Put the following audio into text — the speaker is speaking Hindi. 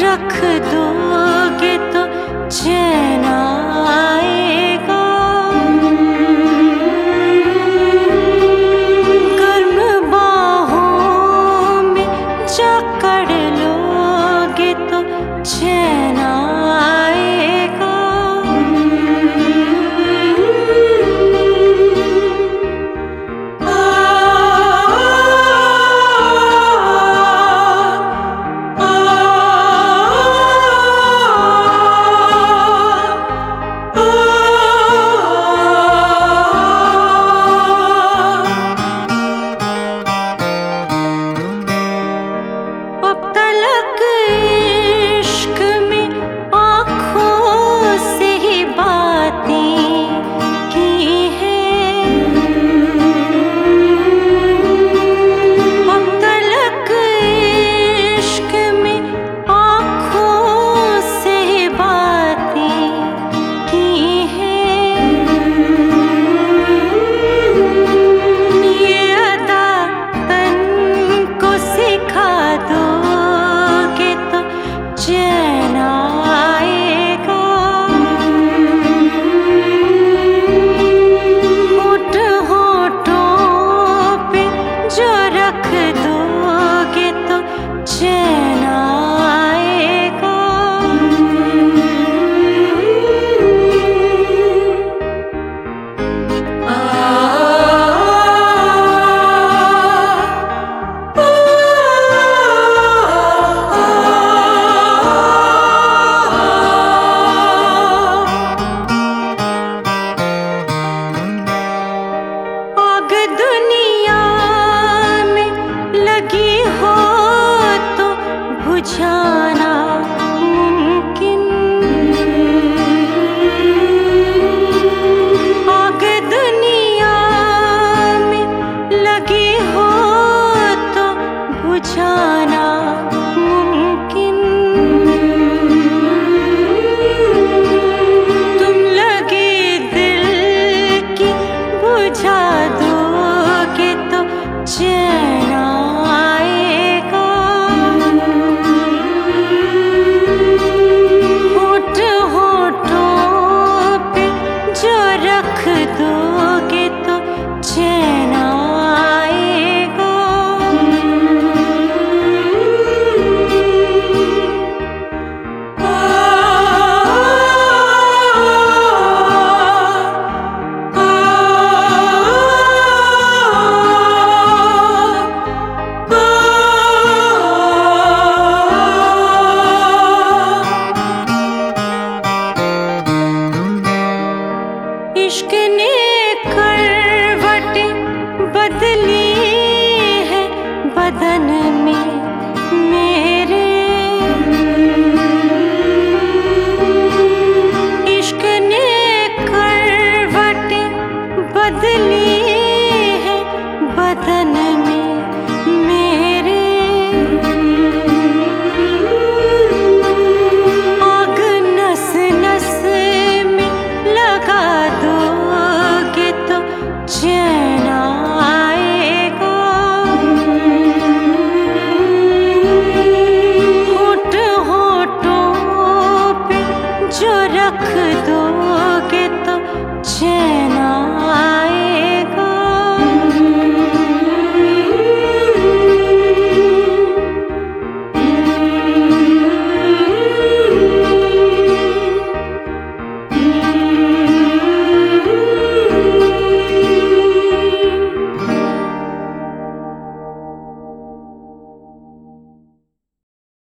रख दोगे तो चैन आएगा। गर्म बाहों में जकड़ लोगे तो चैन आएगा। बुझाना मुमकिन, आग दुनिया में लगी हो तो बुझाना मुमकिन। तुम लगे दिल की बुझा दोगे तो चैन आएगा। रख दोगे तो चैन आएगा। इश्क ने करवटें बदली है बदन में मेरे। इश्क ने करवटें बदली है बदन